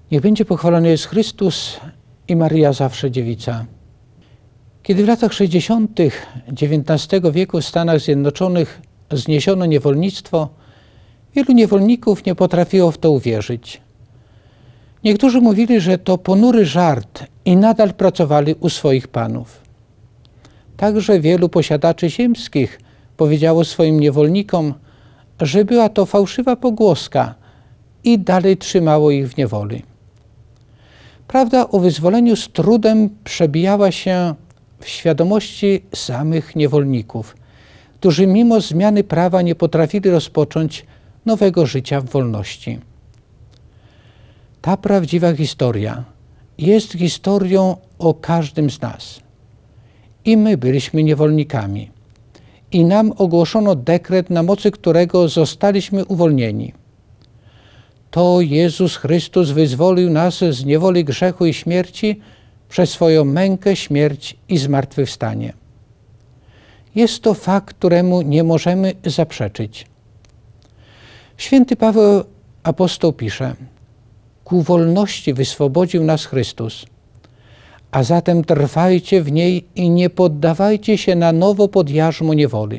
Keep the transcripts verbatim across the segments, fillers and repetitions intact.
Niech będzie pochwalony jest Chrystus i Maryja zawsze dziewica. Kiedy w latach sześćdziesiątych dziewiętnastego wieku w Stanach Zjednoczonych zniesiono niewolnictwo, wielu niewolników nie potrafiło w to uwierzyć. Niektórzy mówili, że to ponury żart i nadal pracowali u swoich panów. Także wielu posiadaczy ziemskich powiedziało swoim niewolnikom, że była to fałszywa pogłoska i dalej trzymało ich w niewoli. Prawda o wyzwoleniu z trudem przebijała się w świadomości samych niewolników, którzy mimo zmiany prawa nie potrafili rozpocząć nowego życia w wolności. Ta prawdziwa historia jest historią o każdym z nas. I my byliśmy niewolnikami. I nam ogłoszono dekret, na mocy którego zostaliśmy uwolnieni. To Jezus Chrystus wyzwolił nas z niewoli grzechu i śmierci przez swoją mękę, śmierć i zmartwychwstanie. Jest to fakt, któremu nie możemy zaprzeczyć. Święty Paweł apostoł pisze: ku wolności wyswobodził nas Chrystus, a zatem trwajcie w niej i nie poddawajcie się na nowo pod jarzmo niewoli.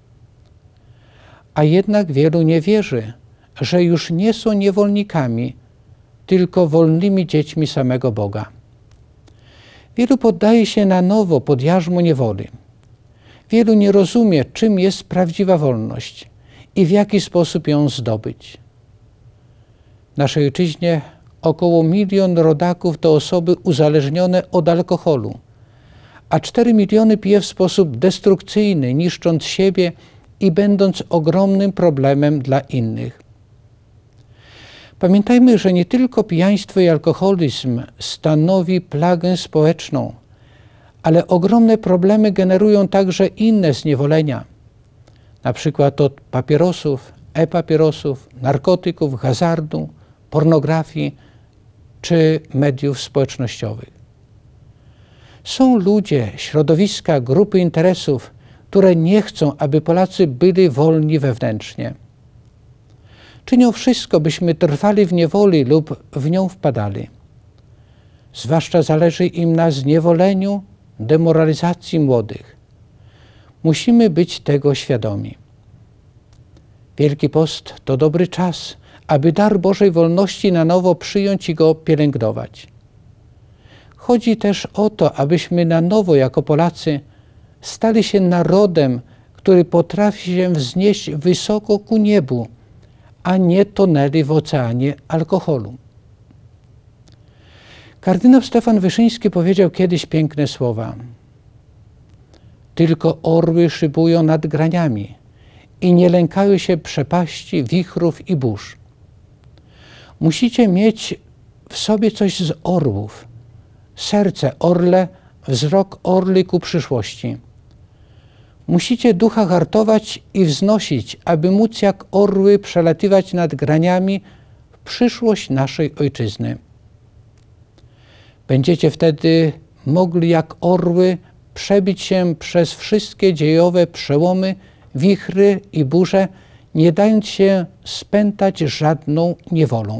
A jednak wielu nie wierzy, że już nie są niewolnikami, tylko wolnymi dziećmi samego Boga. Wielu poddaje się na nowo pod jarzmo niewoli. Wielu nie rozumie, czym jest prawdziwa wolność i w jaki sposób ją zdobyć. W naszej ojczyźnie około milion rodaków to osoby uzależnione od alkoholu, a cztery miliony pije w sposób destrukcyjny, niszcząc siebie i będąc ogromnym problemem dla innych. Pamiętajmy, że nie tylko pijaństwo i alkoholizm stanowi plagę społeczną, ale ogromne problemy generują także inne zniewolenia, na przykład od papierosów, e-papierosów, narkotyków, hazardu, pornografii czy mediów społecznościowych. Są ludzie, środowiska, grupy interesów, które nie chcą, aby Polacy byli wolni wewnętrznie. Czynią wszystko, byśmy trwali w niewoli lub w nią wpadali. Zwłaszcza zależy im na zniewoleniu, demoralizacji młodych. Musimy być tego świadomi. Wielki Post to dobry czas, aby dar Bożej wolności na nowo przyjąć i go pielęgnować. Chodzi też o to, abyśmy na nowo jako Polacy stali się narodem, który potrafi się wznieść wysoko ku niebu, a nie tonęli w oceanie alkoholu. Kardynał Stefan Wyszyński powiedział kiedyś piękne słowa: tylko orły szybują nad graniami i nie lękają się przepaści, wichrów i burz. Musicie mieć w sobie coś z orłów, serce orle, wzrok orly ku przyszłości. Musicie ducha hartować i wznosić, aby móc jak orły przelatywać nad graniami w przyszłość naszej ojczyzny. Będziecie wtedy mogli jak orły przebić się przez wszystkie dziejowe przełomy, wichry i burze, nie dając się spętać żadną niewolą.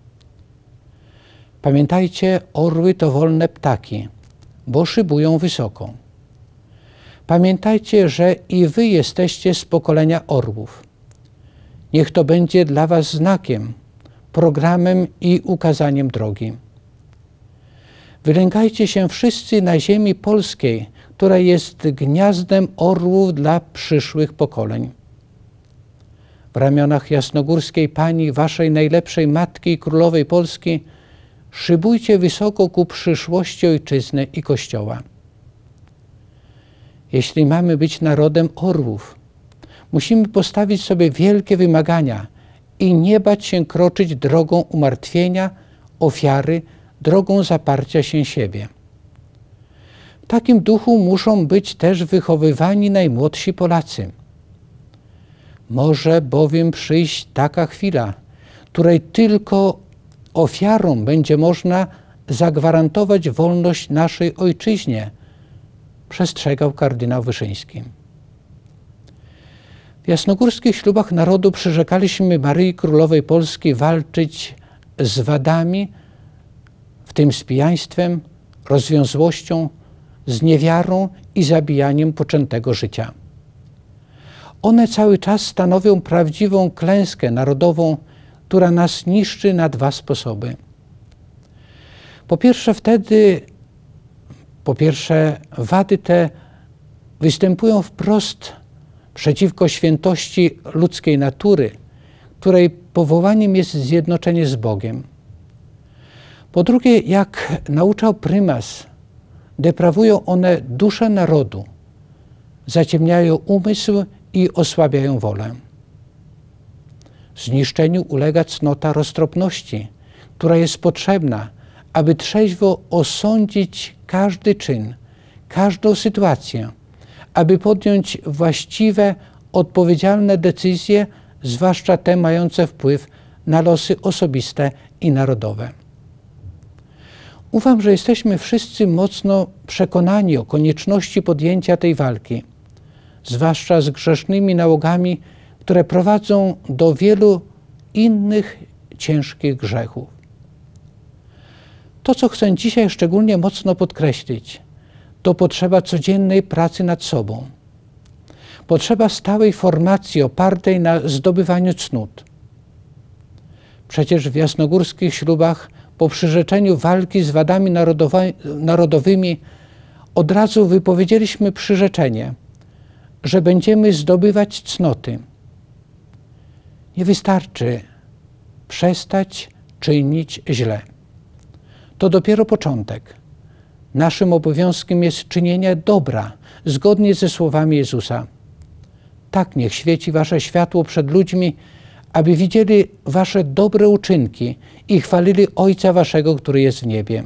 Pamiętajcie, orły to wolne ptaki, bo szybują wysoko. Pamiętajcie, że i wy jesteście z pokolenia orłów. Niech to będzie dla was znakiem, programem i ukazaniem drogi. Wylęgajcie się wszyscy na ziemi polskiej, która jest gniazdem orłów dla przyszłych pokoleń. W ramionach jasnogórskiej Pani, waszej najlepszej Matki i Królowej Polski, szybujcie wysoko ku przyszłości Ojczyzny i Kościoła. Jeśli mamy być narodem orłów, musimy postawić sobie wielkie wymagania i nie bać się kroczyć drogą umartwienia, ofiary, drogą zaparcia się siebie. W takim duchu muszą być też wychowywani najmłodsi Polacy. Może bowiem przyjść taka chwila, której tylko ofiarą będzie można zagwarantować wolność naszej ojczyźnie, przestrzegał kardynał Wyszyński. W jasnogórskich ślubach narodu przyrzekaliśmy Maryi Królowej Polski walczyć z wadami, tym z pijaństwem, rozwiązłością, z niewiarą i zabijaniem poczętego życia. One cały czas stanowią prawdziwą klęskę narodową, która nas niszczy na dwa sposoby. Po pierwsze wtedy, po pierwsze wady te występują wprost przeciwko świętości ludzkiej natury, której powołaniem jest zjednoczenie z Bogiem. Po drugie, jak nauczał prymas, deprawują one duszę narodu, zaciemniają umysł i osłabiają wolę. Zniszczeniu ulega cnota roztropności, która jest potrzebna, aby trzeźwo osądzić każdy czyn, każdą sytuację, aby podjąć właściwe, odpowiedzialne decyzje, zwłaszcza te mające wpływ na losy osobiste i narodowe. Ufam, że jesteśmy wszyscy mocno przekonani o konieczności podjęcia tej walki, zwłaszcza z grzesznymi nałogami, które prowadzą do wielu innych ciężkich grzechów. To, co chcę dzisiaj szczególnie mocno podkreślić, to potrzeba codziennej pracy nad sobą. Potrzeba stałej formacji opartej na zdobywaniu cnót. Przecież w jasnogórskich ślubach po przyrzeczeniu walki z wadami narodowymi od razu wypowiedzieliśmy przyrzeczenie, że będziemy zdobywać cnoty. Nie wystarczy przestać czynić źle. To dopiero początek. Naszym obowiązkiem jest czynienie dobra, zgodnie ze słowami Jezusa. Tak niech świeci wasze światło przed ludźmi, aby widzieli wasze dobre uczynki i chwalili Ojca waszego, który jest w niebie.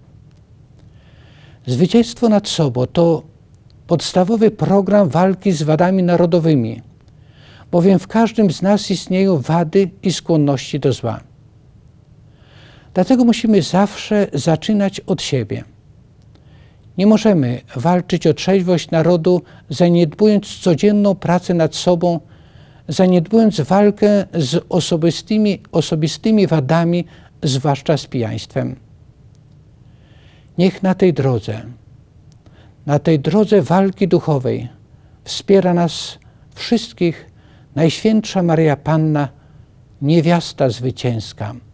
Zwycięstwo nad sobą to podstawowy program walki z wadami narodowymi, bowiem w każdym z nas istnieją wady i skłonności do zła. Dlatego musimy zawsze zaczynać od siebie. Nie możemy walczyć o trzeźwość narodu, zaniedbując codzienną pracę nad sobą, zaniedbując walkę z osobistymi, osobistymi wadami, zwłaszcza z pijaństwem. Niech na tej drodze, na tej drodze walki duchowej wspiera nas wszystkich Najświętsza Maryja Panna, niewiasta zwycięska.